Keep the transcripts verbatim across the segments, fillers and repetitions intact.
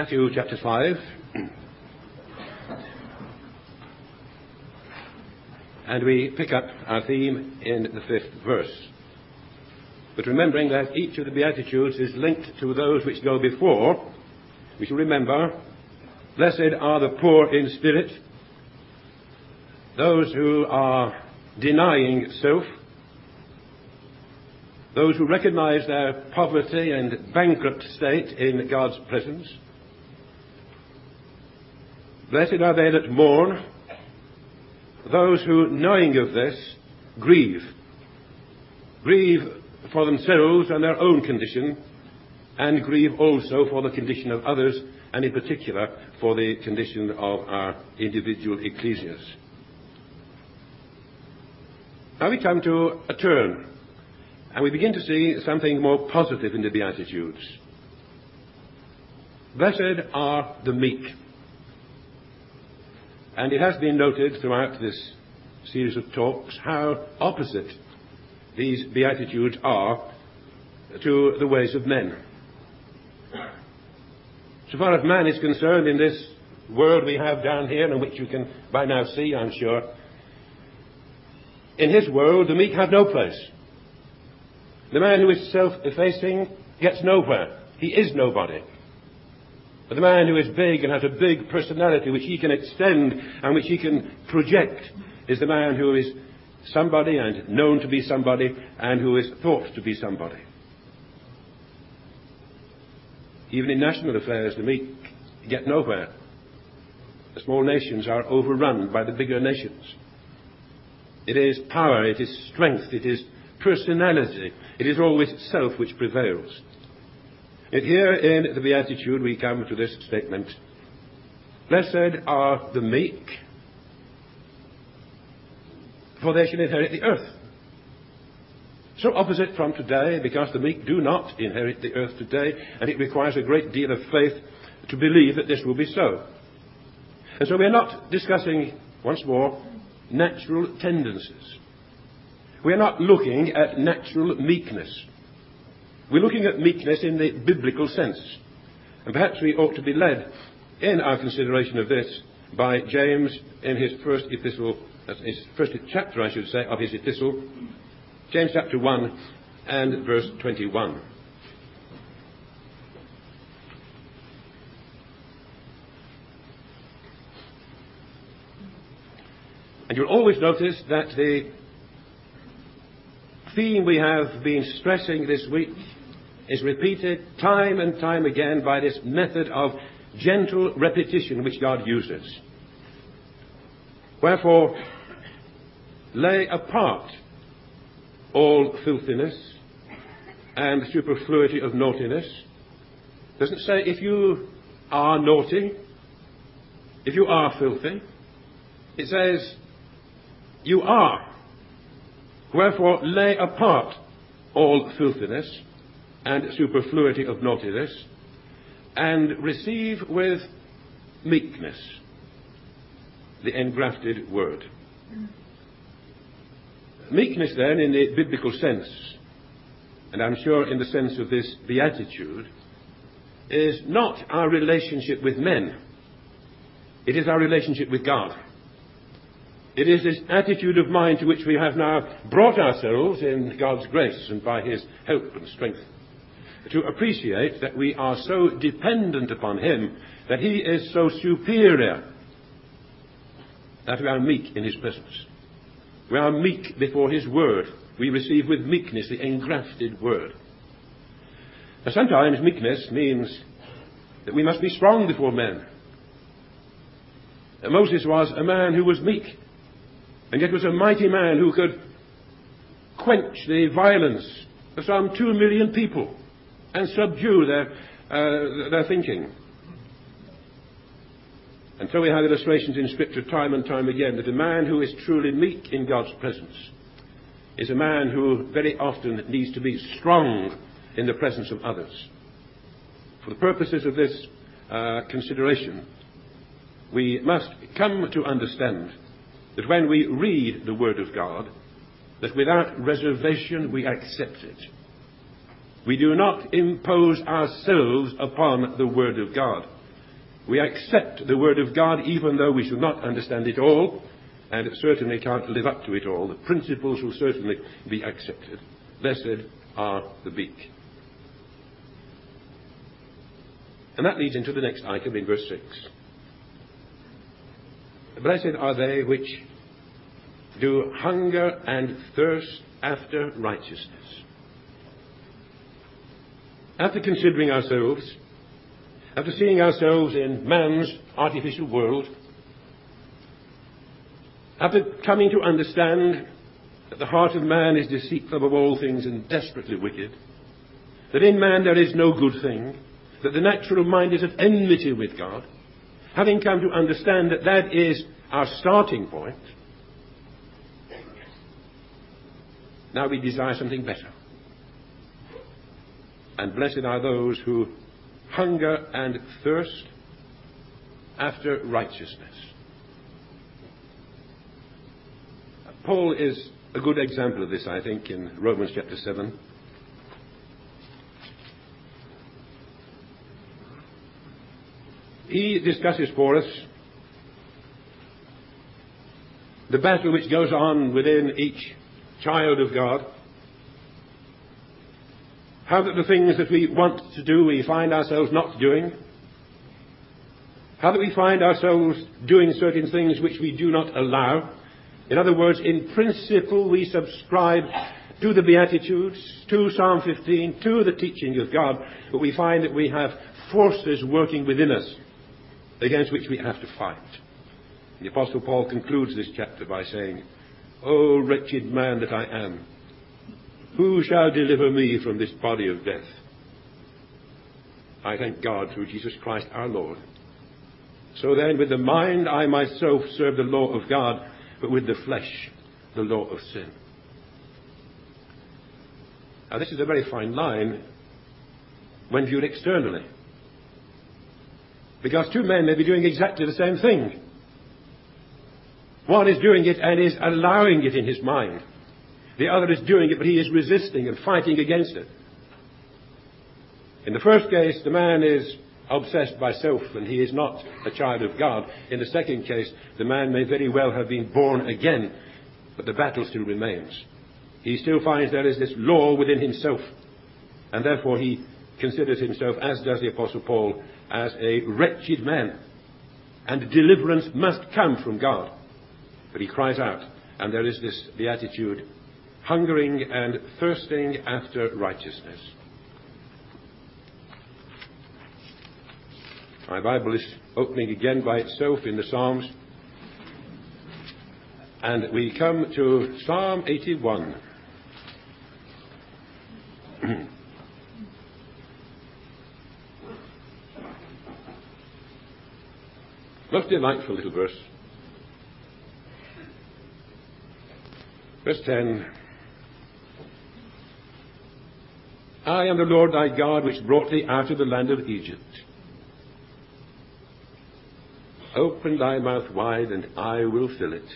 Matthew chapter five, and we pick up our theme in the fifth verse. But remembering that each of the Beatitudes is linked to those which go before, we shall remember, blessed are the poor in spirit, those who are denying self, those who recognize their poverty and bankrupt state in God's presence. Blessed are they that mourn, those who, knowing of this, grieve. Grieve for themselves and their own condition, and grieve also for the condition of others, and in particular for the condition of our individual ecclesias. Now we come to a turn, and we begin to see something more positive in the Beatitudes. Blessed are the meek. And it has been noted throughout this series of talks how opposite these Beatitudes are to the ways of men. So far as man is concerned, in this world we have down here, and which you can by now see, I'm sure, in his world the meek have no place. The man who is self-effacing gets nowhere. He is nobody. But the man who is big and has a big personality which he can extend and which he can project is the man who is somebody and known to be somebody and who is thought to be somebody. Even in national affairs, the meek get nowhere. The small nations are overrun by the bigger nations. It is power, it is strength, it is personality, it is always self which prevails. And here in the Beatitude we come to this statement: blessed are the meek, for they shall inherit the earth. So opposite from today, because the meek do not inherit the earth today, and it requires a great deal of faith to believe that this will be so. And so we are not discussing, once more, natural tendencies. We are not looking at natural meekness. We're looking at meekness in the biblical sense. And perhaps we ought to be led in our consideration of this by James in his first epistle, his first chapter, I should say, of his epistle, James chapter one and verse twenty-one. And you'll always notice that the theme we have been stressing this week is repeated time and time again by this method of gentle repetition which God uses. Wherefore, lay apart all filthiness and superfluity of naughtiness. It doesn't say if you are naughty, if you are filthy. It says you are. Wherefore lay apart all filthiness and superfluity of naughtiness, and receive with meekness the engrafted word. Meekness then, in the biblical sense, and I'm sure in the sense of this beatitude, is not our relationship with men. It is our relationship with God. It is this attitude of mind to which we have now brought ourselves in God's grace and by his help and strength, to appreciate that we are so dependent upon him, that he is so superior, that we are meek in his presence. We are meek before his word. We receive with meekness the engrafted word. Now, sometimes meekness means that we must be strong before men. Moses was a man who was meek, and yet was a mighty man who could quench the violence of some two million people and subdue their, uh, their thinking. And so we have illustrations in Scripture time and time again that a man who is truly meek in God's presence is a man who very often needs to be strong in the presence of others. For the purposes of this uh, consideration, we must come to understand that when we read the Word of God, that without reservation we accept it. We do not impose ourselves upon the Word of God. We accept the Word of God even though we should not understand it all, and certainly can't live up to it all. The principles will certainly be accepted. Blessed are the meek. And that leads into the next item in verse six. Blessed are they which do hunger and thirst after righteousness. After considering ourselves, after seeing ourselves in man's artificial world, after coming to understand that the heart of man is deceitful above all things and desperately wicked, that in man there is no good thing, that the natural mind is at enmity with God, having come to understand that that is our starting point, now we desire something better. And blessed are those who hunger and thirst after righteousness. Paul is a good example of this, I think, in Romans chapter seven. He discusses for us the battle which goes on within each child of God. How that the things that we want to do, we find ourselves not doing. How that we find ourselves doing certain things which we do not allow. In other words, in principle, we subscribe to the Beatitudes, to Psalm fifteen, to the teaching of God, but we find that we have forces working within us against which we have to fight. The Apostle Paul concludes this chapter by saying, "O wretched man that I am, who shall deliver me from this body of death? I thank God through Jesus Christ our Lord. So then, with the mind I myself serve the law of God, but with the flesh the law of sin." Now this is a very fine line when viewed externally, because two men may be doing exactly the same thing. One is doing it and is allowing it in his mind. The other is doing it, but he is resisting and fighting against it. In the first case, the man is obsessed by self and he is not a child of God. In the second case, the man may very well have been born again, but the battle still remains. He still finds there is this law within himself, and therefore he considers himself, as does the Apostle Paul, as a wretched man, and deliverance must come from God. But he cries out, and there is this beatitude, hungering and thirsting after righteousness. My Bible is opening again by itself in the Psalms, and we come to Psalm eighty-one. Most delightful little verse. Verse ten. I am the Lord thy God, which brought thee out of the land of Egypt. Open thy mouth wide, and I will fill it.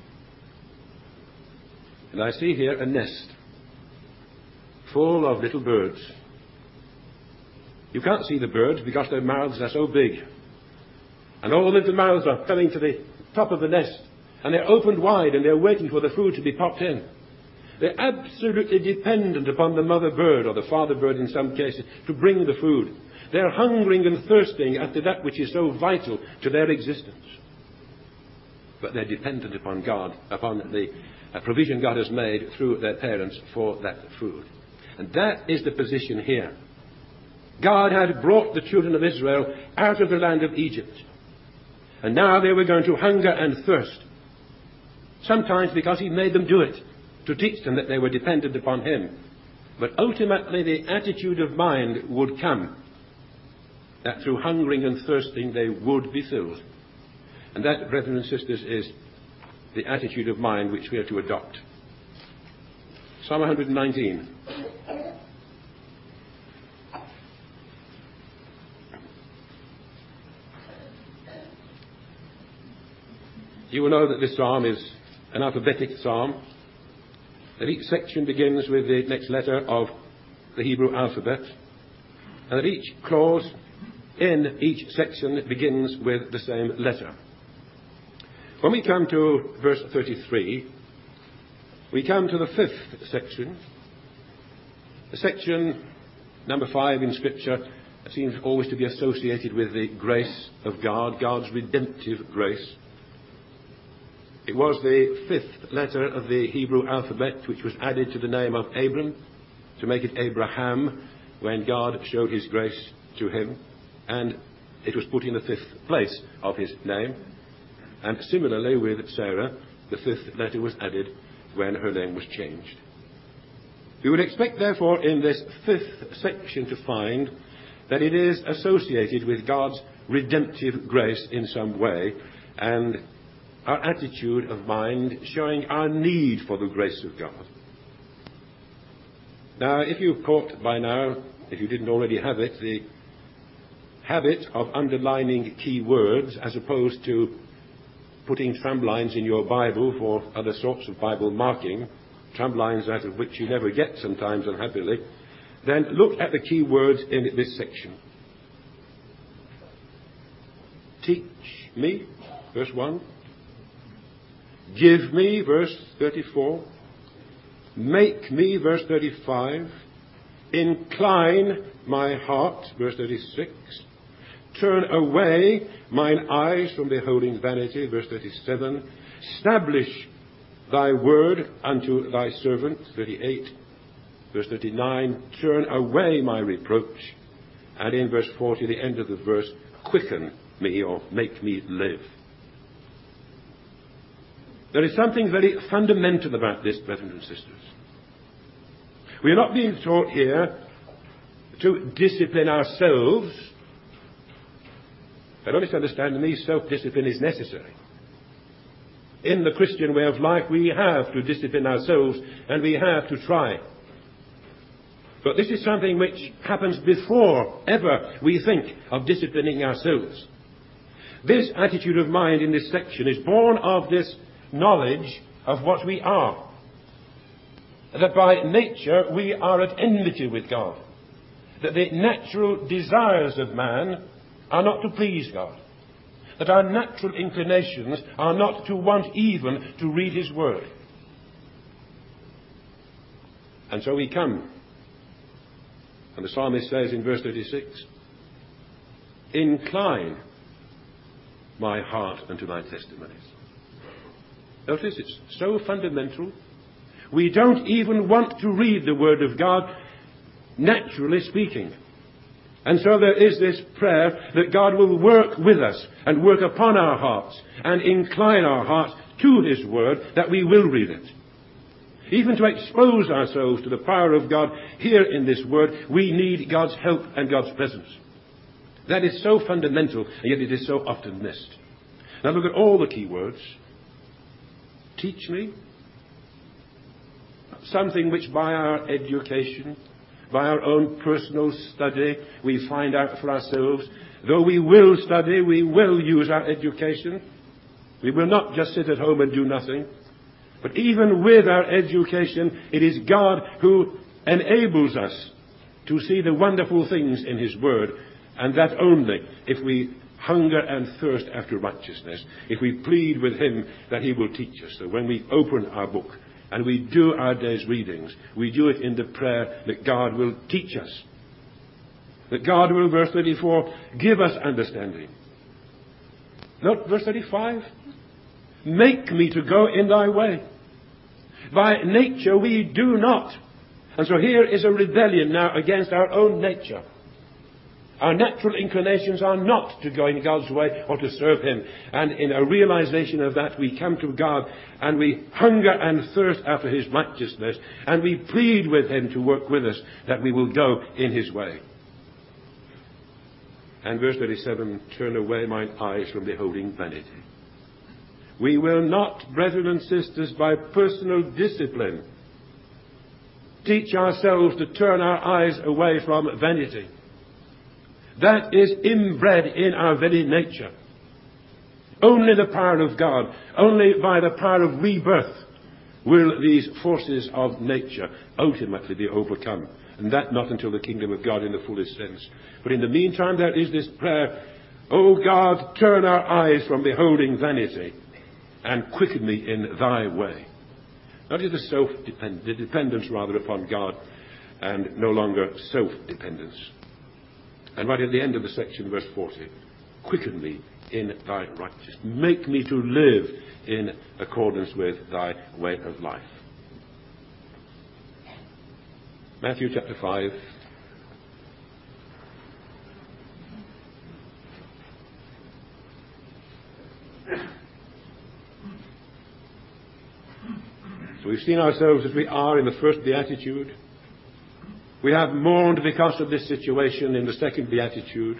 And I see here a nest full of little birds. You can't see the birds because their mouths are so big. And all the little mouths are coming to the top of the nest. And they're opened wide and they're waiting for the food to be popped in. They're absolutely dependent upon the mother bird, or the father bird in some cases, to bring the food. They're hungering and thirsting after that which is so vital to their existence. But they're dependent upon God, upon the uh, provision God has made through their parents for that food. And that is the position here. God had brought the children of Israel out of the land of Egypt. And now they were going to hunger and thirst. Sometimes because he made them do it, to teach them that they were dependent upon him. But ultimately the attitude of mind would come, that through hungering and thirsting they would be filled. And that, brethren and sisters, is the attitude of mind which we are to adopt. Psalm one nineteen. You will know that this psalm is an alphabetic psalm, that each section begins with the next letter of the Hebrew alphabet, and that each clause in each section begins with the same letter. When we come to verse thirty-three, we come to the fifth section. The section number five in Scripture seems always to be associated with the grace of God, God's redemptive grace. It was the fifth letter of the Hebrew alphabet which was added to the name of Abram to make it Abraham when God showed his grace to him, and it was put in the fifth place of his name. And similarly with Sarah, the fifth letter was added when her name was changed. We would expect, therefore, in this fifth section to find that it is associated with God's redemptive grace in some way, and our attitude of mind showing our need for the grace of God. Now, if you've caught by now, if you didn't already have it, the habit of underlining key words as opposed to putting tramlines in your Bible for other sorts of Bible marking, tramlines out of which you never get sometimes unhappily, then look at the key words in this section. Teach me, verse one. Give me, verse thirty-four. Make me, verse thirty-five. Incline my heart, verse thirty-six. Turn away mine eyes from beholding vanity, verse thirty-seven. Establish thy word unto thy servant, thirty-eight. Verse thirty-nine, turn away my reproach. And in verse forty, the end of the verse, quicken me or make me live. There is something very fundamental about this, brethren and sisters. We are not being taught here to discipline ourselves. I don't misunderstand me, self-discipline is necessary. In the Christian way of life, we have to discipline ourselves and we have to try. But this is something which happens before ever we think of disciplining ourselves. This attitude of mind in this section is born of this knowledge of what we are. That by nature we are at enmity with God. That the natural desires of man are not to please God. That our natural inclinations are not to want even to read His Word. And so we come. And the psalmist says in verse thirty-six, incline my heart unto thy testimonies. Notice it's so fundamental. We don't even want to read the Word of God, naturally speaking. And so there is this prayer that God will work with us and work upon our hearts and incline our hearts to His Word, that we will read it. Even to expose ourselves to the power of God here in this Word, we need God's help and God's presence. That is so fundamental, and yet it is so often missed. Now look at all the key words. Teach me. Something which by our education, by our own personal study, we find out for ourselves. Though we will study, we will use our education. We will not just sit at home and do nothing. But even with our education, it is God who enables us to see the wonderful things in His Word, and that only if we hunger and thirst after righteousness, if we plead with Him that He will teach us. So when we open our book and we do our day's readings, we do it in the prayer that God will teach us. That God will, verse thirty-four, give us understanding. Note verse thirty-five. Make me to go in thy way. By nature we do not. And so here is a rebellion now against our own nature. Our natural inclinations are not to go in God's way or to serve Him. And in a realization of that, we come to God and we hunger and thirst after His righteousness, and we plead with Him to work with us that we will go in His way. And verse thirty-seven, turn away mine eyes from beholding vanity. We will not, brethren and sisters, by personal discipline, teach ourselves to turn our eyes away from vanity. That is inbred in our very nature. Only the power of God, only by the power of rebirth, will these forces of nature ultimately be overcome. And that not until the kingdom of God in the fullest sense. But in the meantime, there is this prayer, O God, turn our eyes from beholding vanity and quicken me in thy way. Not just the self-dependence, the dependence rather upon God, and no longer self-dependence. And right at the end of the section, verse forty, quicken me in thy righteousness. Make me to live in accordance with thy way of life. Matthew chapter five. So we've seen ourselves as we are in the first beatitude. We have mourned because of this situation in the second beatitude.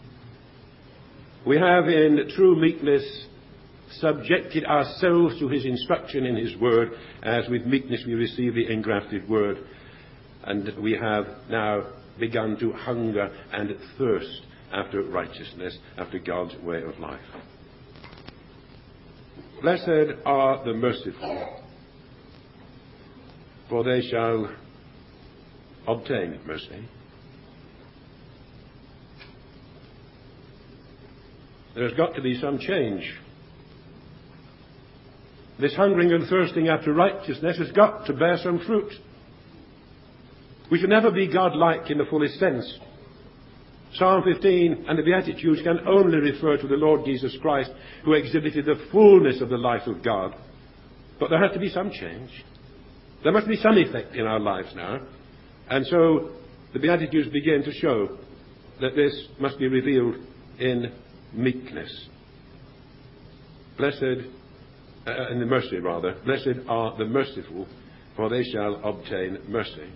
We have in true meekness subjected ourselves to his instruction in his word, as with meekness we receive the engrafted word. And we have now begun to hunger and thirst after righteousness, after God's way of life. Blessed are the merciful, for they shall obtain mercy. There's got to be some change. This hungering and thirsting after righteousness has got to bear some fruit. We can never be God-like in the fullest sense. Psalm fifteen and the Beatitudes can only refer to the Lord Jesus Christ, who exhibited the fullness of the life of God. But there has to be some change. There must be some effect in our lives now. And so the Beatitudes begin to show that this must be revealed in meekness. Blessed, uh, in the mercy rather, blessed are the merciful, for they shall obtain mercy.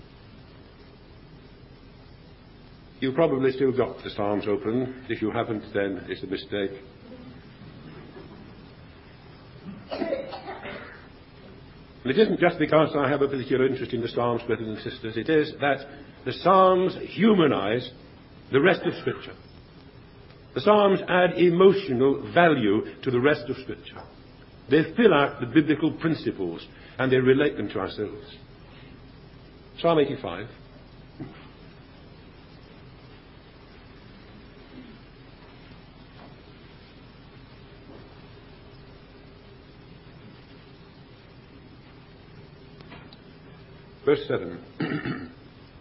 You've probably still got the Psalms open. If you haven't, then it's a mistake. And it isn't just because I have a particular interest in the Psalms, brothers and sisters. It is that the Psalms humanize the rest of Scripture. The Psalms add emotional value to the rest of Scripture. They fill out the biblical principles and they relate them to ourselves. Psalm eighty-five. Verse seven.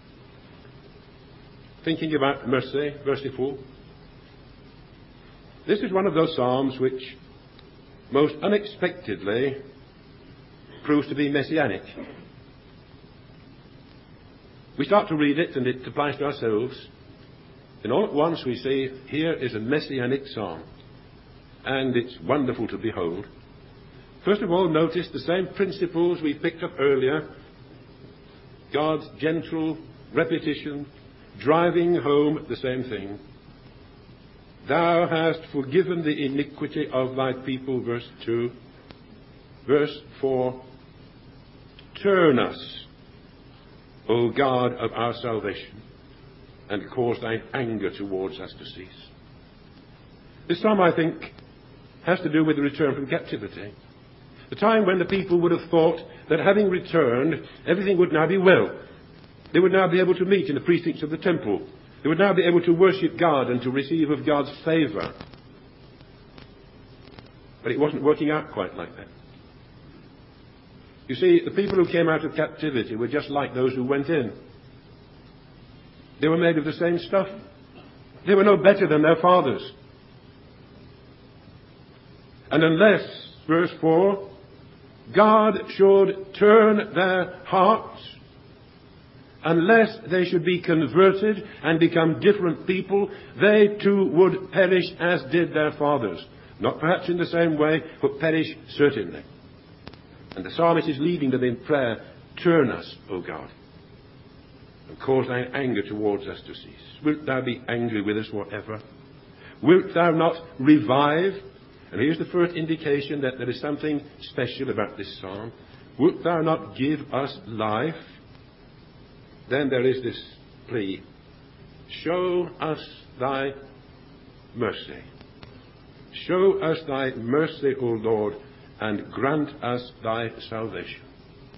Thinking about mercy, merciful. This is one of those psalms which most unexpectedly proves to be messianic. We start to read it and it applies to ourselves. And all at once we see, here is a messianic psalm. And it's wonderful to behold. First of all, notice the same principles we picked up earlier. God's gentle repetition, driving home the same thing. Thou hast forgiven the iniquity of thy people, verse two. Verse four. Turn us, O God of our salvation, and cause thine anger towards us to cease. This psalm, I think, has to do with the return from captivity. The time when the people would have thought that having returned, everything would now be well. They would now be able to meet in the precincts of the temple. They would now be able to worship God and to receive of God's favour. But it wasn't working out quite like that. You see, the people who came out of captivity were just like those who went in. They were made of the same stuff. They were no better than their fathers. And unless, verse four, God should turn their hearts, unless they should be converted and become different people, they too would perish as did their fathers. Not perhaps in the same way, but perish certainly. And the psalmist is leading them in prayer, turn us, O God, and cause thine anger towards us to cease. Wilt thou be angry with us forever? Wilt thou not revive? And here's the first indication that there is something special about this psalm. Wilt thou not give us life? Then there is this plea. Show us thy mercy. Show us thy mercy, O Lord, and grant us thy salvation.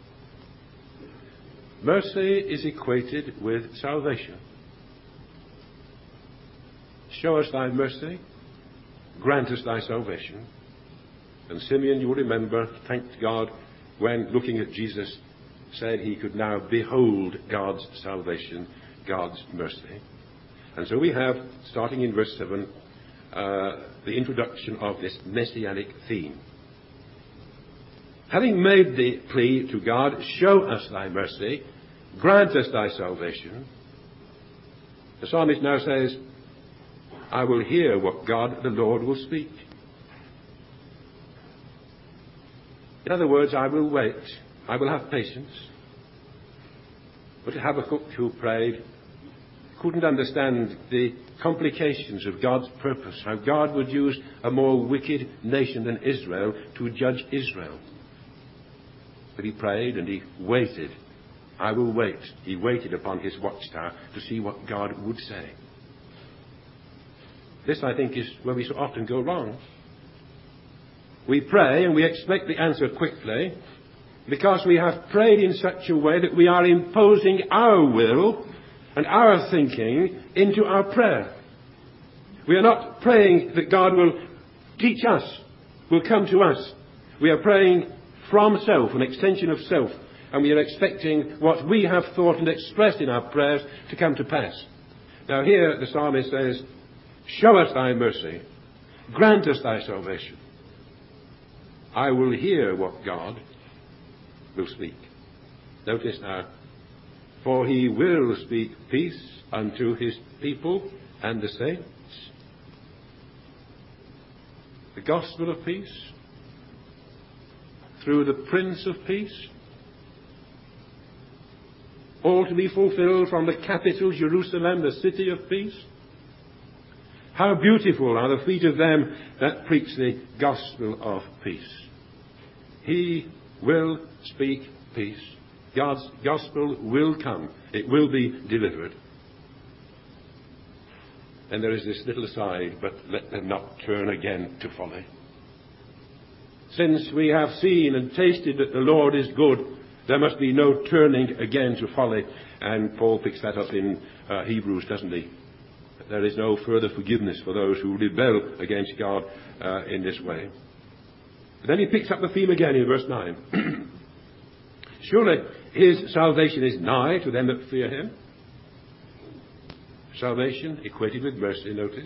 Mercy is equated with salvation. Show us thy mercy, grant us thy salvation. And Simeon, you will remember, thanked God when, looking at Jesus, said he could now behold God's salvation, God's mercy. And so we have, starting in verse seven, uh, the introduction of this messianic theme. Having made the plea to God, show us thy mercy, grant us thy salvation, the psalmist now says, I will hear what God the Lord will speak. In other words, I will wait. I will have patience. But Habakkuk, who prayed, couldn't understand the complications of God's purpose, how God would use a more wicked nation than Israel to judge Israel. But he prayed and he waited. I will wait. He waited upon his watchtower to see what God would say. This, I think, is where we so often go wrong. We pray and we expect the answer quickly because we have prayed in such a way that we are imposing our will and our thinking into our prayer. We are not praying that God will teach us, will come to us. We are praying from self, an extension of self, and we are expecting what we have thought and expressed in our prayers to come to pass. Now here the psalmist says, show us thy mercy, grant us thy salvation. I will hear what God will speak. Notice now, for he will speak peace unto his people and the saints. The gospel of peace through the Prince of Peace, all to be fulfilled from the capital Jerusalem, the city of peace. How beautiful are the feet of them that preach the gospel of peace. He will speak peace. God's gospel will come. It will be delivered. And there is this little aside, but let them not turn again to folly. Since we have seen and tasted that the Lord is good, there must be no turning again to folly. And Paul picks that up in uh, Hebrews, doesn't he? There is no further forgiveness for those who rebel against God uh, in this way. But then he picks up the theme again in verse nine. Surely his salvation is nigh to them that fear him. Salvation equated with mercy, notice.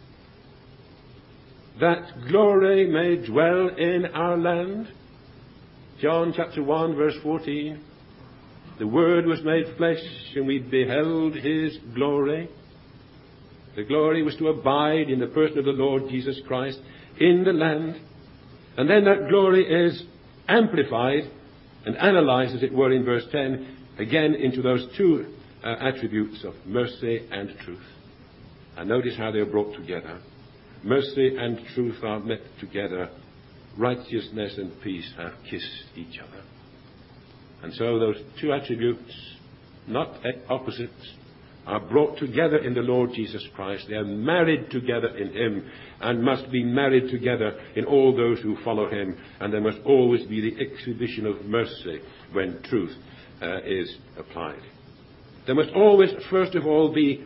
That glory may dwell in our land. John chapter one verse fourteen. The Word was made flesh and we beheld his glory. The glory was to abide in the person of the Lord Jesus Christ in the land. And then that glory is amplified and analyzed, as it were, in verse ten, again into those two uh, attributes of mercy and truth. And notice how they are brought together. Mercy and truth are met together. Righteousness and peace have kissed each other. And so those two attributes, not opposites, are brought together in the Lord Jesus Christ. They are married together in him and must be married together in all those who follow him. And there must always be the exhibition of mercy when truth uh, is applied. There must always, first of all, be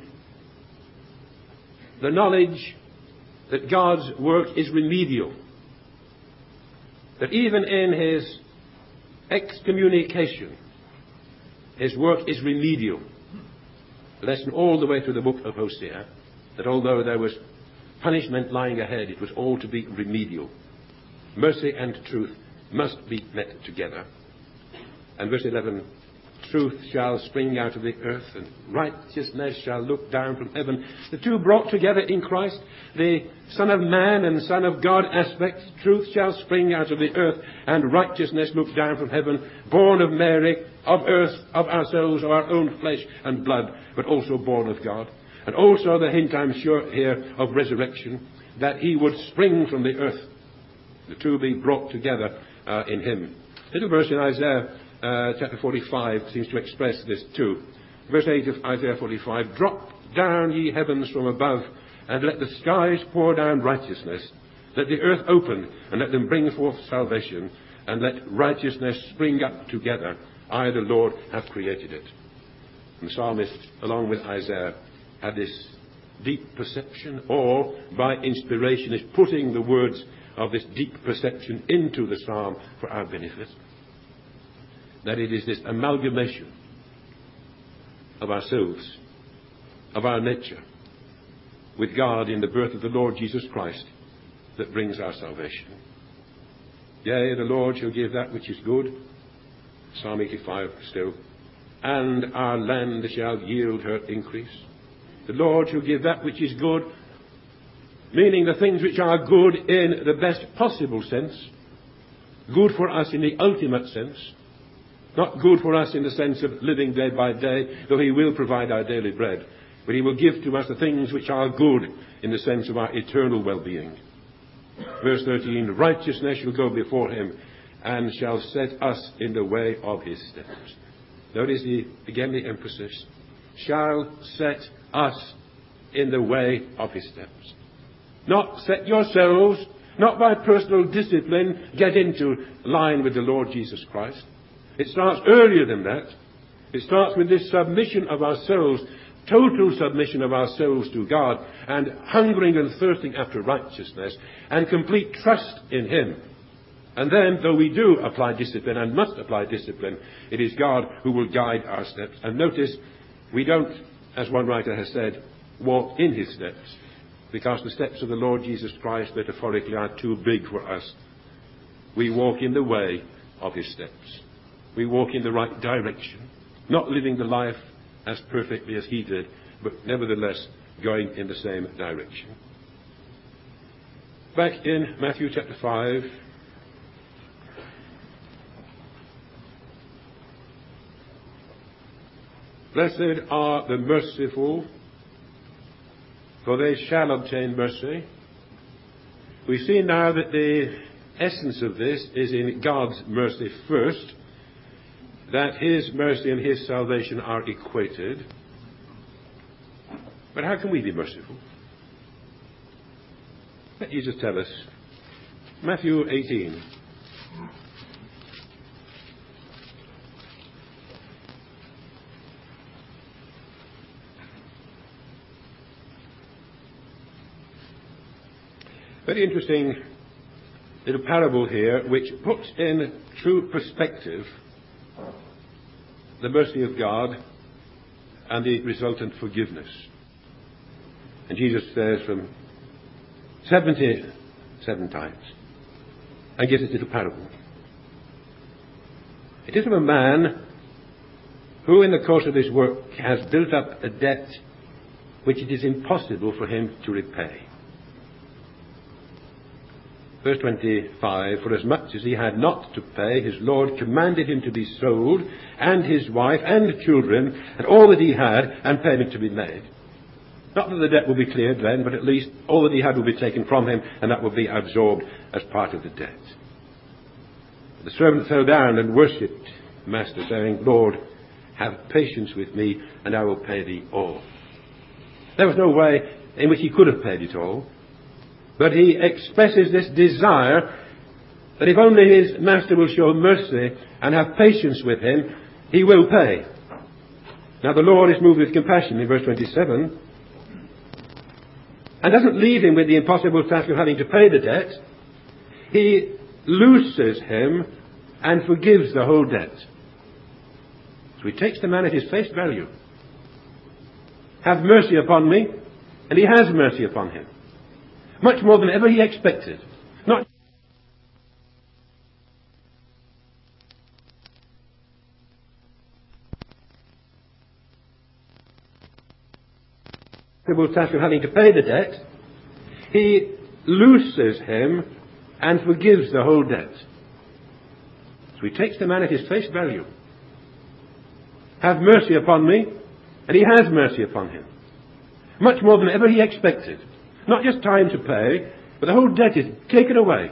the knowledge that God's work is remedial. That even in his excommunication, his work is remedial. A lesson all the way through the book of Hosea, that although there was punishment lying ahead, it was all to be remedial. Mercy and truth must be met together. And verse eleven, truth shall spring out of the earth, and righteousness shall look down from heaven. The two brought together in Christ, the Son of Man and Son of God aspects. Truth shall spring out of the earth, and righteousness look down from heaven, born of Mary, of earth, of ourselves, of our own flesh and blood, but also born of God. And also the hint, I'm sure, here of resurrection, that he would spring from the earth. The two be brought together uh, in him. Little verse in Isaiah uh, chapter forty-five seems to express this too. Verse eight of Isaiah forty-five, drop down ye heavens from above, and let the skies pour down righteousness. Let the earth open, and let them bring forth salvation, and let righteousness spring up together I, the Lord, have created it. And the psalmist, along with Isaiah, had this deep perception, or by inspiration is putting the words of this deep perception into the psalm for our benefit. That it is this amalgamation of ourselves, of our nature, with God in the birth of the Lord Jesus Christ that brings our salvation. Yea, the Lord shall give that which is good, Psalm eighty-five still, and our land shall yield her increase. The Lord shall give that which is good, meaning the things which are good in the best possible sense, good for us in the ultimate sense, not good for us in the sense of living day by day, though he will provide our daily bread, but he will give to us the things which are good in the sense of our eternal well-being. Verse thirteen, righteousness shall go before him and shall set us in the way of his steps. Notice the, again the emphasis. Shall set us in the way of his steps. Not set yourselves, not by personal discipline, get into line with the Lord Jesus Christ. It starts earlier than that. It starts with this submission of ourselves, total submission of ourselves to God, and hungering and thirsting after righteousness, and complete trust in him. And then, though we do apply discipline, and must apply discipline, it is God who will guide our steps. And notice, we don't, as one writer has said, walk in his steps, because the steps of the Lord Jesus Christ, metaphorically, are too big for us. We walk in the way of his steps. We walk in the right direction, not living the life as perfectly as he did, but nevertheless going in the same direction. Back in Matthew chapter five, blessed are the merciful, for they shall obtain mercy. We see now that the essence of this is in God's mercy first, that his mercy and his salvation are equated. But how can we be merciful? Let Jesus tell us. Matthew eighteen. Very interesting little parable here, which puts in true perspective the mercy of God and the resultant forgiveness. And Jesus says from seventy-seven times, and gives this little parable. It is of a man who in the course of his work has built up a debt which it is impossible for him to repay. Verse twenty-five, for as much as he had not to pay, his Lord commanded him to be sold, and his wife, and children, and all that he had, and payment to be made. Not that the debt will be cleared then, but at least all that he had will be taken from him, and that will be absorbed as part of the debt. The servant fell down and worshipped the master, saying, Lord, have patience with me, and I will pay thee all. There was no way in which he could have paid it all. But he expresses this desire that if only his master will show mercy and have patience with him, he will pay. Now the Lord is moved with compassion in verse twenty-seven, and doesn't leave him with the impossible task of having to pay the debt. He looses him and forgives the whole debt. So he takes the man at his face value. Have mercy upon me, and he has mercy upon him. Much more than ever he expected. Not the task of having to pay the debt. He looses him and forgives the whole debt. So he takes the man at his face value. Have mercy upon me, and he has mercy upon him. Much more than ever he expected. Not just time to pay, but the whole debt is taken away.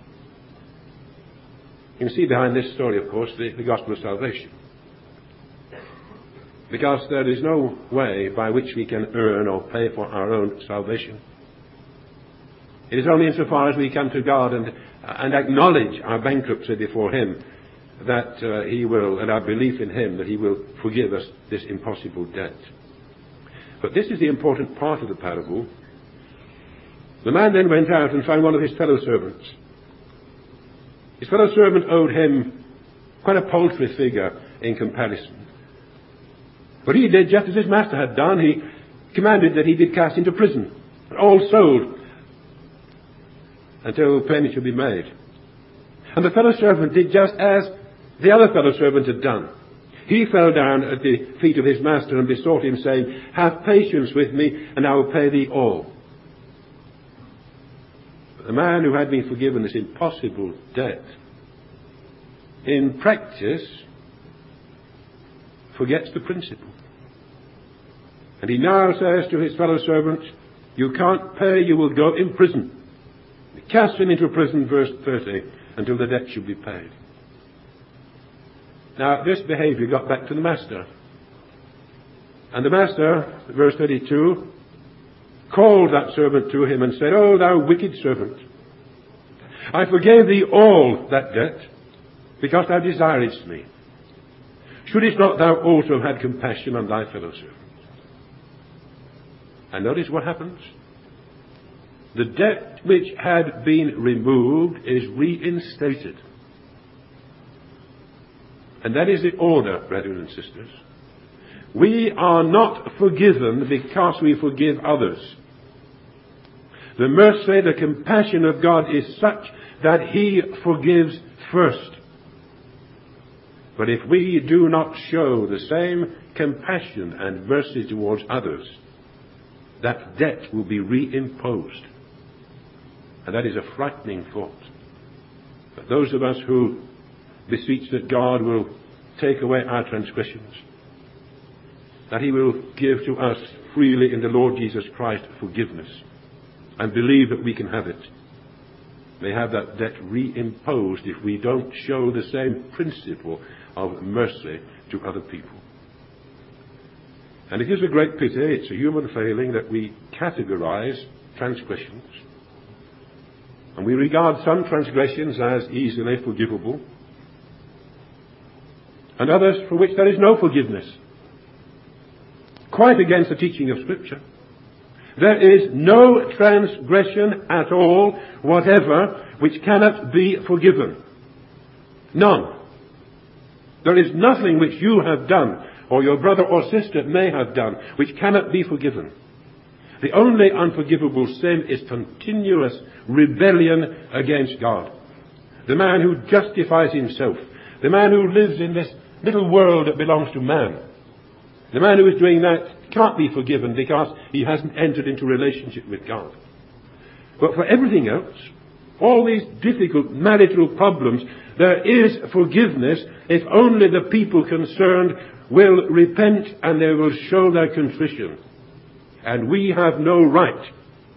You can see behind this story, of course, the, the gospel of salvation. Because there is no way by which we can earn or pay for our own salvation. It is only insofar as we come to God and, and acknowledge our bankruptcy before him that uh, he will, and our belief in him, that he will forgive us this impossible debt. But this is the important part of the parable. The man then went out and found one of his fellow servants. His fellow servant owed him quite a paltry figure in comparison. But he did just as his master had done. He commanded that he be cast into prison, all sold, until payment should be made. And the fellow servant did just as the other fellow servant had done. He fell down at the feet of his master and besought him, saying, "Have patience with me, and I will pay thee all." But the man who had been forgiven this impossible debt, in practice, forgets the principle. And he now says to his fellow servant, "You can't pay, you will go in prison." He cast him into prison, verse thirty, until the debt should be paid. Now, this behavior got back to the master. And the master, verse thirty-two, called that servant to him and said, "O thou wicked servant, I forgave thee all that debt, because thou desiredst me. Shouldest not thou also have had compassion on thy fellow servant?" And notice what happens. The debt which had been removed is reinstated. And that is the order, brethren and sisters. We are not forgiven because we forgive others. The mercy, the compassion of God is such that he forgives first. But if we do not show the same compassion and mercy towards others, that debt will be reimposed. And that is a frightening thought. But those of us who beseech that God will take away our transgressions, that he will give to us freely in the Lord Jesus Christ forgiveness, and believe that we can have it, may have that debt reimposed if we don't show the same principle of mercy to other people. And it is a great pity, it's a human failing, that we categorize transgressions. And we regard some transgressions as easily forgivable, and others for which there is no forgiveness. Quite against the teaching of Scripture. There is no transgression at all, whatever, which cannot be forgiven. None. There is nothing which you have done, or your brother or sister may have done, which cannot be forgiven. The only unforgivable sin is continuous rebellion against God. The man who justifies himself, the man who lives in this little world that belongs to man, the man who is doing that can't be forgiven because he hasn't entered into relationship with God. But for everything else, all these difficult marital problems, there is forgiveness if only the people concerned will repent and they will show their contrition. And we have no right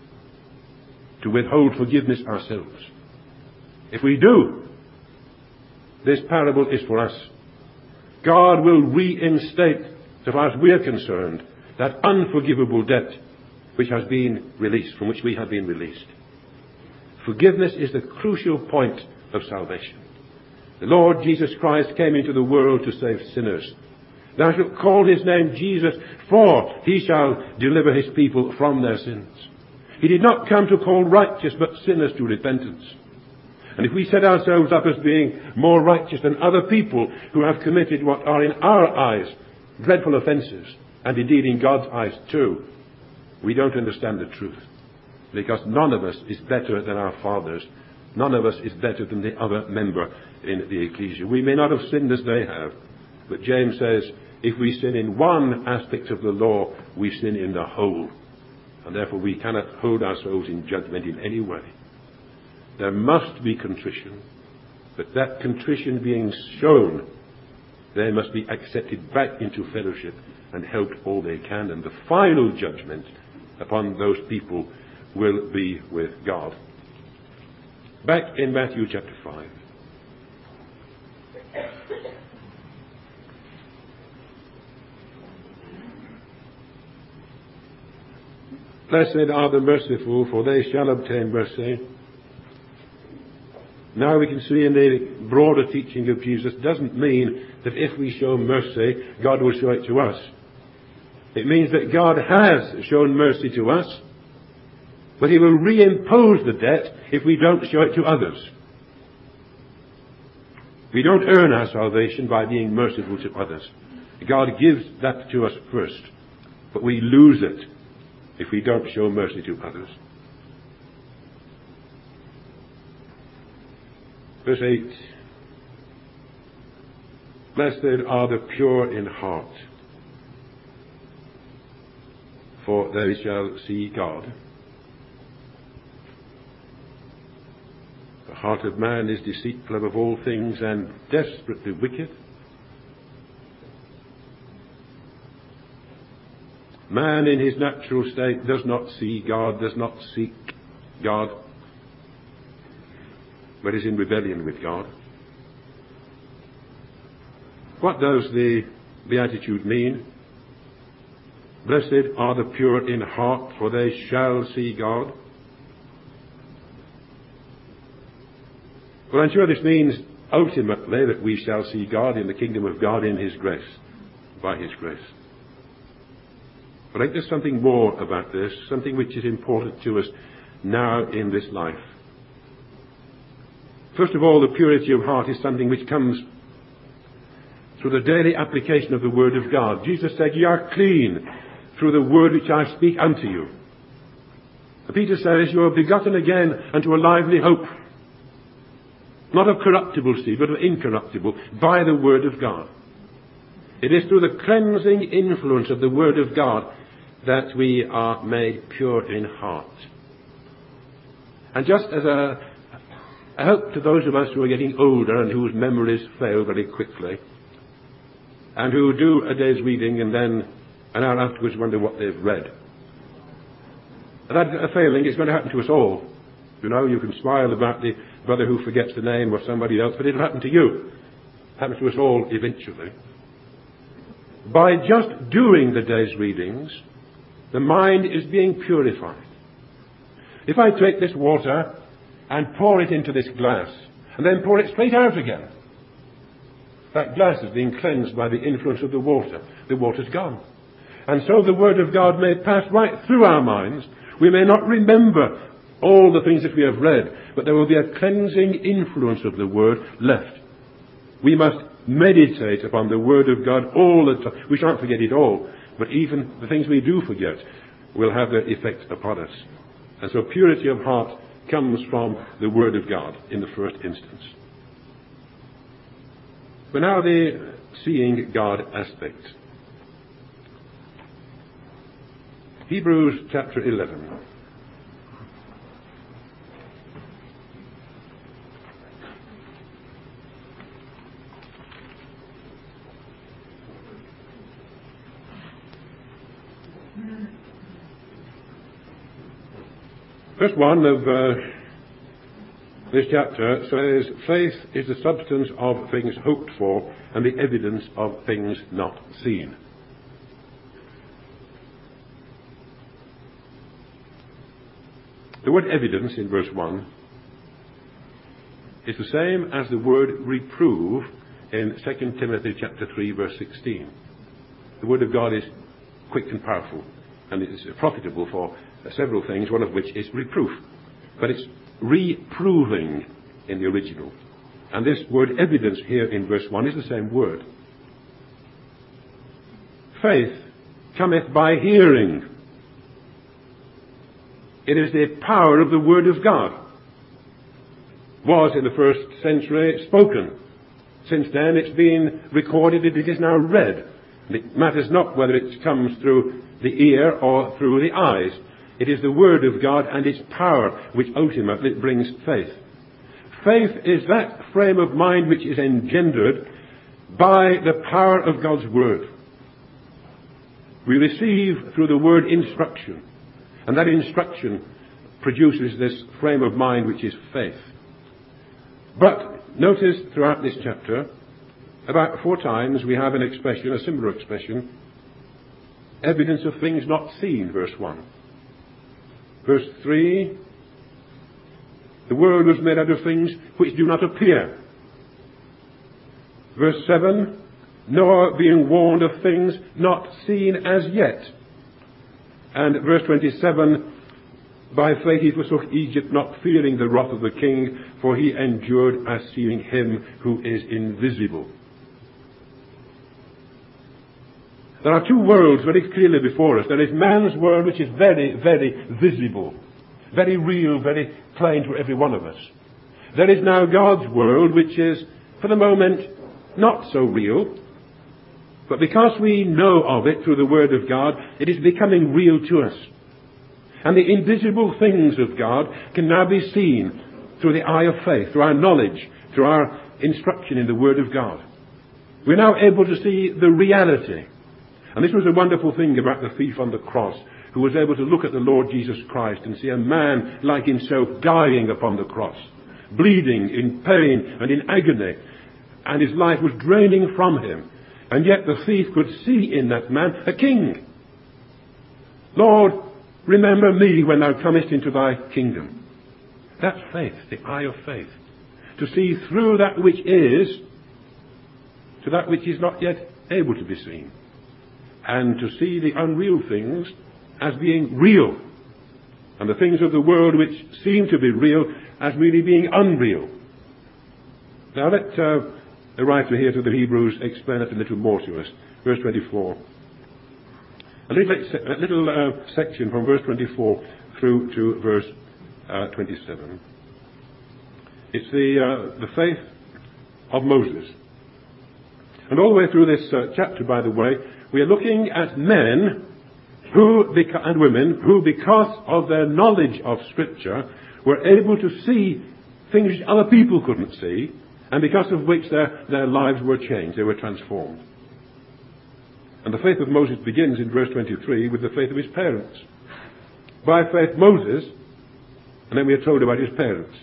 to withhold forgiveness ourselves. If we do, this parable is for us. God will reinstate, so far as we are concerned, that unforgivable debt which has been released, from which we have been released. Forgiveness is the crucial point of salvation. The Lord Jesus Christ came into the world to save sinners. Thou shalt call his name Jesus, for he shall deliver his people from their sins. He did not come to call righteous, but sinners to repentance. And if we set ourselves up as being more righteous than other people who have committed what are in our eyes dreadful offences, and indeed in God's eyes too, we don't understand the truth. Because none of us is better than our fathers. None of us is better than the other member in the ecclesia. We may not have sinned as they have, but James says, if we sin in one aspect of the law, we sin in the whole. And therefore we cannot hold ourselves in judgment in any way. There must be contrition, but that contrition being shown, they must be accepted back into fellowship and helped all they can. And the final judgment upon those people will be with God. Back in Matthew chapter five. Blessed are the merciful, for they shall obtain mercy. now we can see in the broader teaching of Jesus, doesn't mean that if we show mercy, God will show it to us. It means that God has shown mercy to us, but he will reimpose the debt if we don't show it to others. We don't earn our salvation by being merciful to others. God gives that to us first, but we lose it if we don't show mercy to others. Verse eight. Blessed are the pure in heart, for they shall see God. The heart of man is deceitful above all things and desperately wicked. Man in his natural state does not see God, does not seek God, but is in rebellion with God. What does the beatitude mean? Blessed are the pure in heart, for they shall see God. Well, I'm sure this means ultimately that we shall see God in the kingdom of God in his grace, by his grace. But I think there's something more about this, something which is important to us now in this life. First of all, the purity of heart is something which comes through the daily application of the Word of God. Jesus said, "Ye are clean through the word which I speak unto you." And Peter says, "You are begotten again unto a lively hope, not of corruptible seed, but of incorruptible, by the Word of God." It is through the cleansing influence of the Word of God that we are made pure in heart. And just as a, a hope to those of us who are getting older and whose memories fail very quickly, and who do a day's reading and then an hour afterwards wonder what they've read. That a failing is going to happen to us all. You know, you can smile about the brother who forgets the name of somebody else, but it'll happen to you. It happens to us all eventually. By just doing the day's readings, the mind is being purified. If I take this water and pour it into this glass, and then pour it straight out again, that glass is being cleansed by the influence of the water. The water's gone. And so the Word of God may pass right through our minds. We may not remember all the things that we have read, but there will be a cleansing influence of the Word left. We must meditate upon the Word of God all the time. We shan't forget it all, but even the things we do forget will have their effect upon us. And so purity of heart comes from the Word of God in the first instance. But now the seeing God aspect. Hebrews chapter eleven. Verse one of uh, this chapter says, "Faith is the substance of things hoped for and the evidence of things not seen." The word evidence in verse one is the same as the word reprove in Second Timothy chapter three verse sixteen. The Word of God is quick and powerful, and it is profitable for several things, one of which is reproof. But it's reproving in the original. And this word evidence here in verse one is the same word. Faith cometh by hearing. It is the power of the Word of God. Was in the first century spoken. Since then it's been recorded, it is now read. And it matters not whether it comes through the ear or through the eyes. It is the Word of God and its power which ultimately brings faith. Faith is that frame of mind which is engendered by the power of God's Word. We receive through the Word instruction, and that instruction produces this frame of mind which is faith. But notice throughout this chapter, about four times we have an expression, a similar expression, evidence of things not seen, verse one. Verse three, The world was made out of things which do not appear. Verse seven, Noah being warned of things not seen as yet. And verse twenty-seven, by faith he forsook Egypt, not fearing the wrath of the king, for he endured as seeing him who is invisible. There are two worlds very clearly before us. There is man's world, which is very, very visible, very real, very plain to every one of us. There is now God's world, which is, for the moment, not so real. But because we know of it through the Word of God, it is becoming real to us. And the invisible things of God can now be seen through the eye of faith, through our knowledge, through our instruction in the Word of God. We're now able to see the reality. And this was a wonderful thing about the thief on the cross, who was able to look at the Lord Jesus Christ and see a man like himself dying upon the cross, bleeding in pain and in agony, and his life was draining from him. And yet the thief could see in that man a king. Lord, remember me when thou comest into thy kingdom. That's faith, the eye of faith. To see through that which is to that which is not yet able to be seen. And to see the unreal things as being real. And the things of the world which seem to be real as really being unreal. Now let uh, the writer here to the Hebrews explain it a little more to us. Verse twenty-four. A little, a little uh, section from verse twenty-four through to verse uh, twenty-seven. It's the, uh, the faith of Moses. And all the way through this uh, chapter, by the way, we are looking at men who beca- and women who, because of their knowledge of Scripture, were able to see things which other people couldn't see, and because of which their, their lives were changed, they were transformed. And the faith of Moses begins in verse twenty-three with the faith of his parents. By faith Moses, and then we are told about his parents,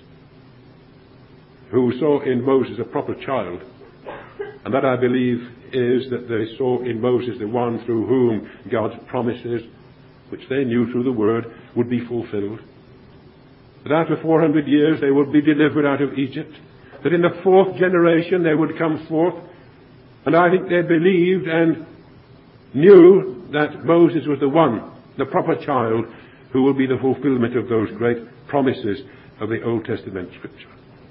who saw in Moses a proper child. And that, I believe, is that they saw in Moses the one through whom God's promises, which they knew through the Word, would be fulfilled. That after four hundred years they would be delivered out of Egypt. That in the fourth generation they would come forth. And I think they believed and knew that Moses was the one, the proper child, who will be the fulfillment of those great promises of the Old Testament Scripture.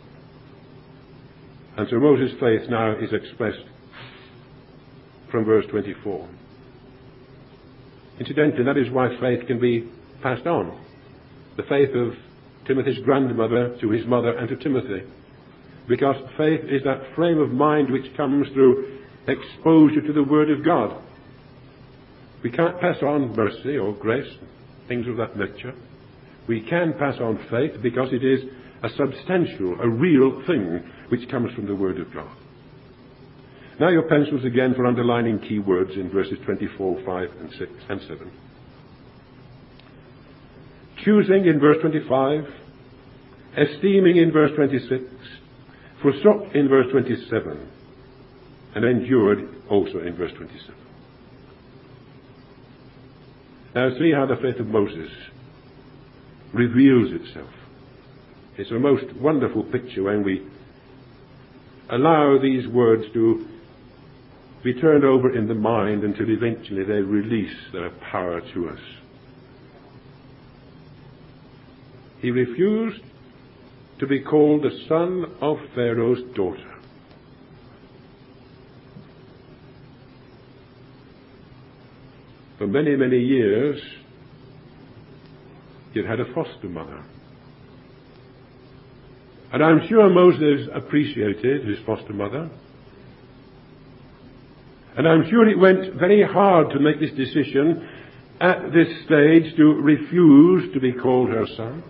And so Moses' faith now is expressed from verse twenty-four. Incidentally, that is why faith can be passed on. The faith of Timothy's grandmother to his mother and to Timothy. Because faith is that frame of mind which comes through exposure to the Word of God. We can't pass on mercy or grace, things of that nature. We can pass on faith because it is a substantial, a real thing which comes from the Word of God. Now your pencils again for underlining key words in verses twenty-four, five and six and seven. Choosing in verse twenty-five, esteeming in verse twenty-six, forsook in verse twenty-seven, and endured also in verse twenty-seven. Now see how the faith of Moses reveals itself. It's a most wonderful picture when we allow these words to be turned over in the mind until eventually they release their power to us. He refused to be called the son of Pharaoh's daughter. For many, many years, he had had a foster mother. And I'm sure Moses appreciated his foster mother. And I'm sure it went very hard to make this decision at this stage to refuse to be called her son.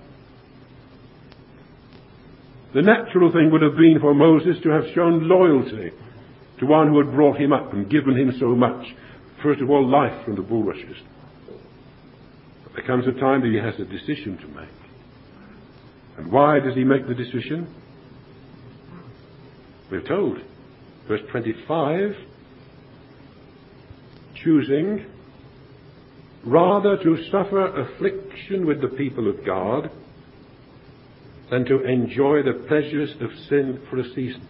The natural thing would have been for Moses to have shown loyalty to one who had brought him up and given him so much. First of all, life from the bulrushes. But there comes a time that he has a decision to make. And why does he make the decision? We're told, verse twenty-five, choosing rather to suffer affliction with the people of God than to enjoy the pleasures of sin for a season.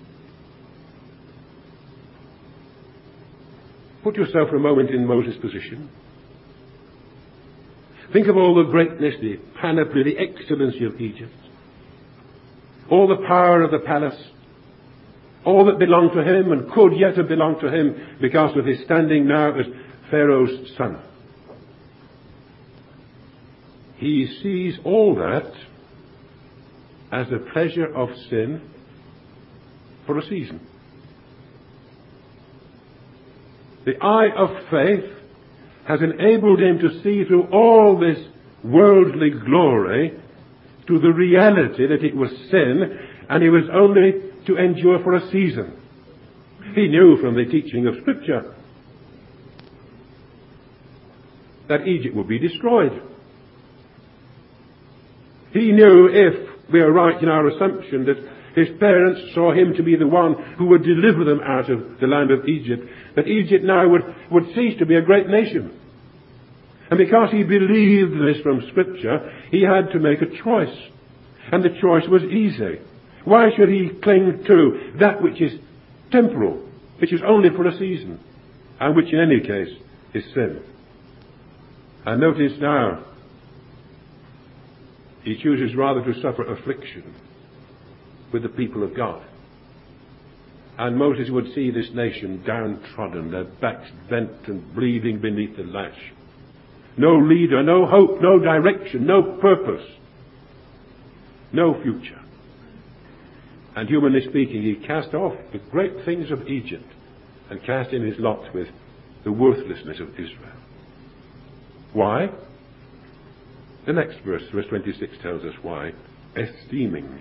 Put yourself for a moment in Moses' position. Think of all the greatness, the panoply, the excellency of Egypt. All the power of the palace. All that belonged to him and could yet have belonged to him because of his standing now as Pharaoh's son. He sees all that as the pleasure of sin for a season. The eye of faith has enabled him to see through all this worldly glory to the reality that it was sin, and he was only to endure for a season. He knew from the teaching of Scripture that Egypt would be destroyed. He knew, if we are right in our assumption, that his parents saw him to be the one who would deliver them out of the land of Egypt, that Egypt now would, would cease to be a great nation. And because he believed this from Scripture, he had to make a choice. And the choice was easy. Why should he cling to that which is temporal, which is only for a season, and which in any case is sin? And notice now, he chooses rather to suffer affliction with the people of God. And Moses would see this nation downtrodden, their backs bent and bleeding beneath the lash. No leader, no hope, no direction, no purpose, no future. And humanly speaking, he cast off the great things of Egypt and cast in his lot with the worthlessness of Israel. Why? The next verse, verse twenty-six, tells us why. Esteeming.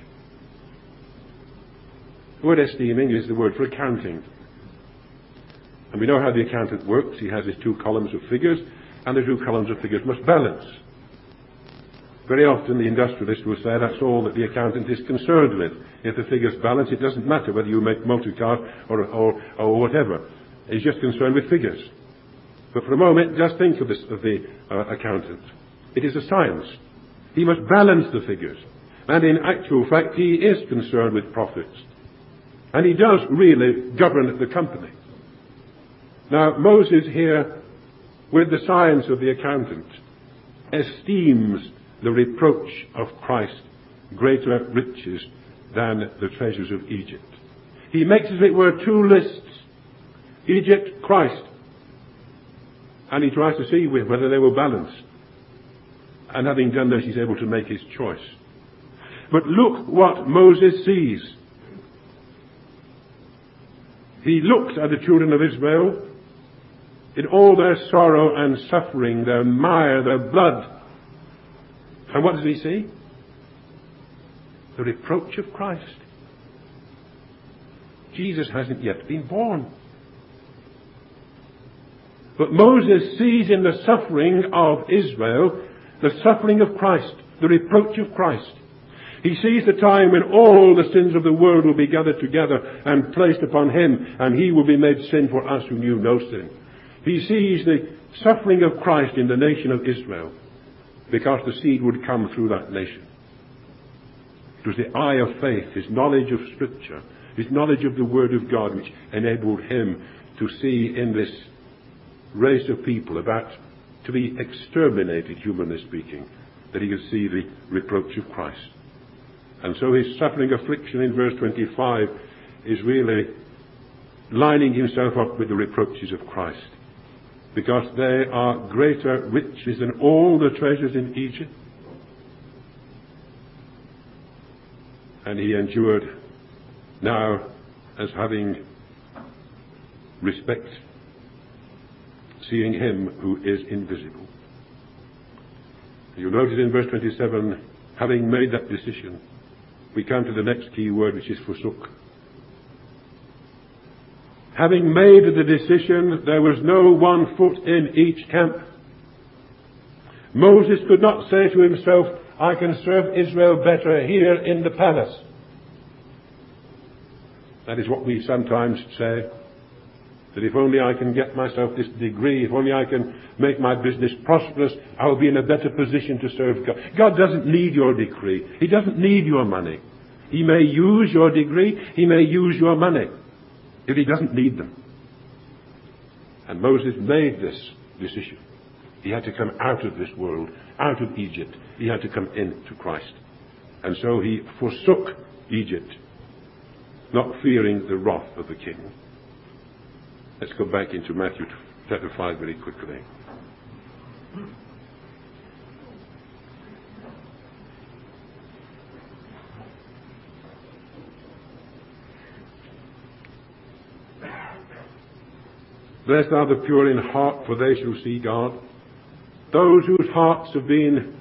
The word esteeming is the word for accounting. And we know how the accountant works. He has his two columns of figures, and the two columns of figures must balance. Very often the industrialist will say that's all that the accountant is concerned with. If the figures balance, it doesn't matter whether you make multi-cars or, or, or whatever. He's just concerned with figures. But for a moment, just think of, this, of the uh, accountant. It is a science. He must balance the figures. And in actual fact, he is concerned with profits. And he does really govern the company. Now, Moses here, with the science of the accountant, esteems the reproach of Christ greater riches than the treasures of Egypt. He makes, as it were, two lists. Egypt, Christ. And he tries to see whether they will balance. And having done this, he's able to make his choice. But look what Moses sees. He looks at the children of Israel in all their sorrow and suffering, their mire, their blood. And what does he see? The reproach of Christ. Jesus hasn't yet been born. But Moses sees in the suffering of Israel the suffering of Christ, the reproach of Christ. He sees the time when all the sins of the world will be gathered together and placed upon him, and he will be made sin for us who knew no sin. He sees the suffering of Christ in the nation of Israel, because the seed would come through that nation. It was the eye of faith, his knowledge of Scripture, his knowledge of the Word of God, which enabled him to see in this race of people about to be exterminated, humanly speaking, that he could see the reproach of Christ. And so his suffering affliction in verse twenty-five is really lining himself up with the reproaches of Christ, because they are greater riches than all the treasures in Egypt. And he endured now as having respect, seeing him who is invisible. You'll notice in verse twenty-seven, having made that decision, we come to the next key word, which is forsook. Having made the decision, there was no one foot in each camp. Moses could not say to himself, I can serve Israel better here in the palace. That is what we sometimes say. that if only I can get myself this degree, if only I can make my business prosperous, I will be in a better position to serve God. God doesn't need your degree. He doesn't need your money. He may use your degree, he may use your money, but he doesn't need them. And Moses made this decision. He had to come out of this world, out of Egypt. He had to come into Christ. And so he forsook Egypt, not fearing the wrath of the king. Let's go back into Matthew chapter five very quickly. Blessed are the pure in heart, for they shall see God. Those whose hearts have been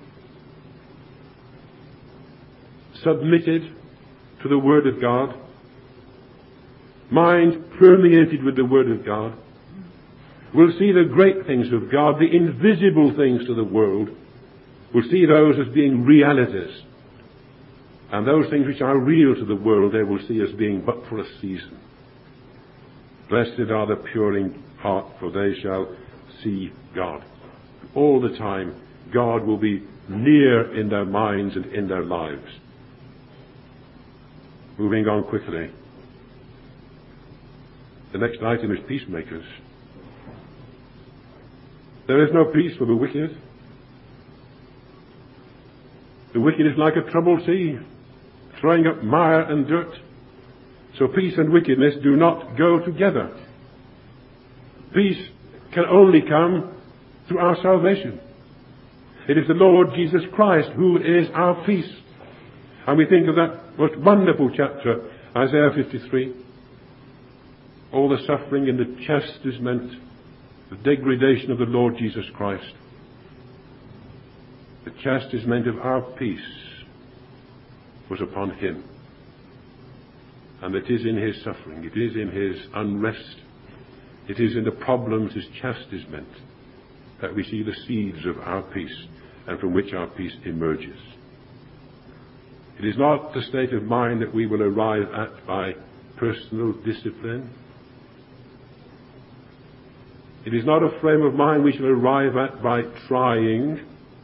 submitted to the Word of God, mind permeated with the Word of God, will see the great things of God, the invisible things to the world, will see those as being realities. And those things which are real to the world, they will see as being but for a season. Blessed are the pure in heart, for they shall see God. All the time, God will be near in their minds and in their lives. Moving on quickly. The next item is peacemakers. There is no peace for the wicked. The wicked is like a troubled sea, throwing up mire and dirt. So peace and wickedness do not go together. Peace can only come through our salvation. It is the Lord Jesus Christ who is our peace. And we think of that most wonderful chapter, Isaiah fifty-three. All the suffering and the chastisement, the degradation of the Lord Jesus Christ. The chastisement of our peace was upon him. And it is in his suffering, it is in his unrest, it is in the problems, his chastisement, that we see the seeds of our peace and from which our peace emerges. It is not the state of mind that we will arrive at by personal discipline. It is not a frame of mind we shall arrive at by trying.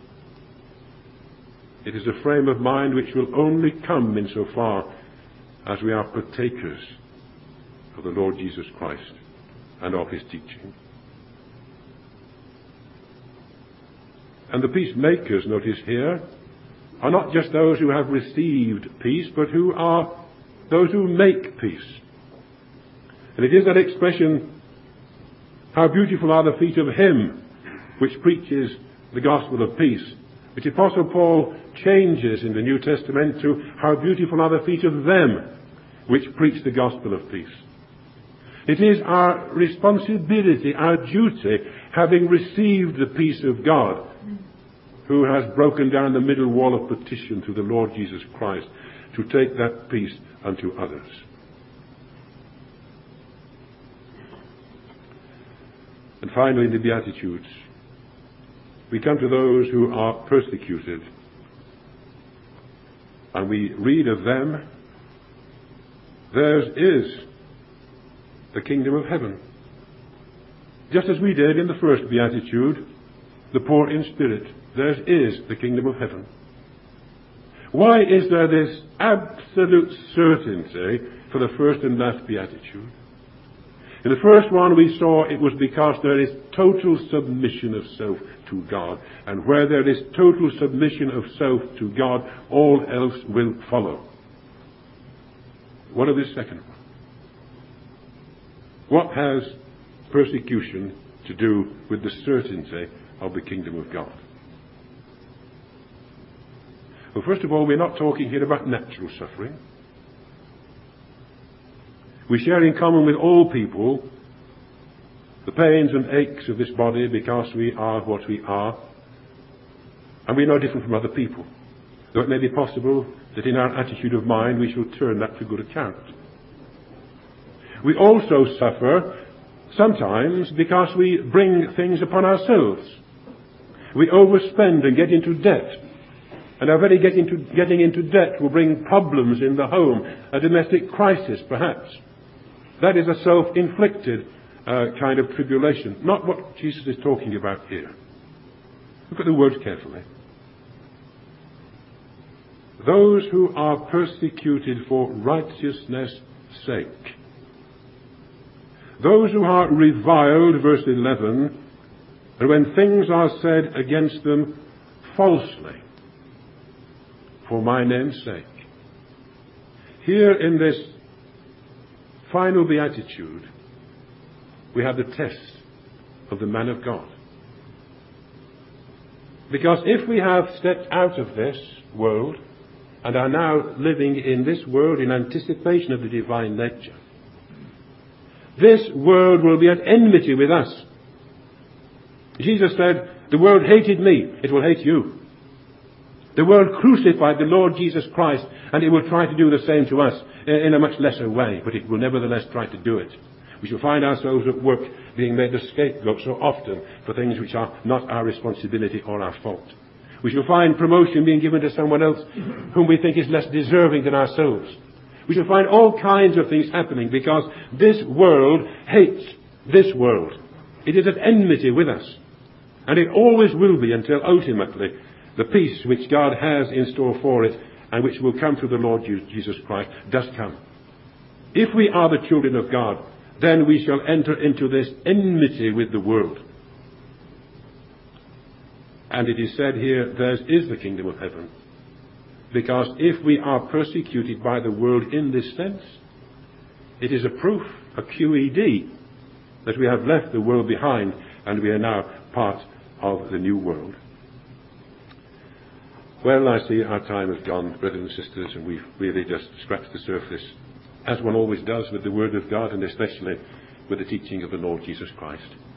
It is a frame of mind which will only come insofar as we are partakers of the Lord Jesus Christ and of his teaching. And the peacemakers, notice here, are not just those who have received peace, but who are those who make peace. And it is that expression, how beautiful are the feet of him which preaches the gospel of peace, which Apostle Paul changes in the New Testament to how beautiful are the feet of them which preach the gospel of peace. It is our responsibility, our duty, having received the peace of God, who has broken down the middle wall of partition through the Lord Jesus Christ, to take that peace unto others. And finally, in the Beatitudes, we come to those who are persecuted. And we read of them, theirs is the kingdom of heaven. Just as we did in the first Beatitude, the poor in spirit, theirs is the kingdom of heaven. Why is there this absolute certainty for the first and last Beatitude? In the first one we saw it was because there is total submission of self to God. And where there is total submission of self to God, all else will follow. What of this second one? What has persecution to do with the certainty of the kingdom of God? Well, first of all, we're not talking here about natural suffering. We share in common with all people the pains and aches of this body because we are what we are. And we're no different from other people. Though it may be possible that in our attitude of mind we shall turn that to good account. We also suffer sometimes because we bring things upon ourselves. We overspend and get into debt. And our very getting into, getting into debt will bring problems in the home, a domestic crisis perhaps. That is a self-inflicted uh, kind of tribulation. Not what Jesus is talking about here. Look at the words carefully. Those who are persecuted for righteousness' sake. Those who are reviled, verse eleven, and when things are said against them falsely, for my name's sake. Here in this final beatitude, we have the test of the man of God. Because if we have stepped out of this world and are now living in this world in anticipation of the divine nature, this world will be at enmity with us. Jesus said, the world hated me, it will hate you. The world crucified the Lord Jesus Christ, and it will try to do the same to us in a much lesser way, but it will nevertheless try to do it. We shall find ourselves at work being made the scapegoat so often for things which are not our responsibility or our fault. We shall find promotion being given to someone else whom we think is less deserving than ourselves. We shall find all kinds of things happening because this world hates this world. It is at enmity with us. And it always will be until ultimately the peace which God has in store for it and which will come through the Lord Jesus Christ does come. If we are the children of God, then we shall enter into this enmity with the world. And it is said here, theirs is the kingdom of heaven. Because if we are persecuted by the world in this sense, it is a proof, a Q E D, that we have left the world behind and we are now part of the new world. Well, I see our time has gone, brothers and sisters, and we've really just scratched the surface, as one always does with the Word of God, and especially with the teaching of the Lord Jesus Christ.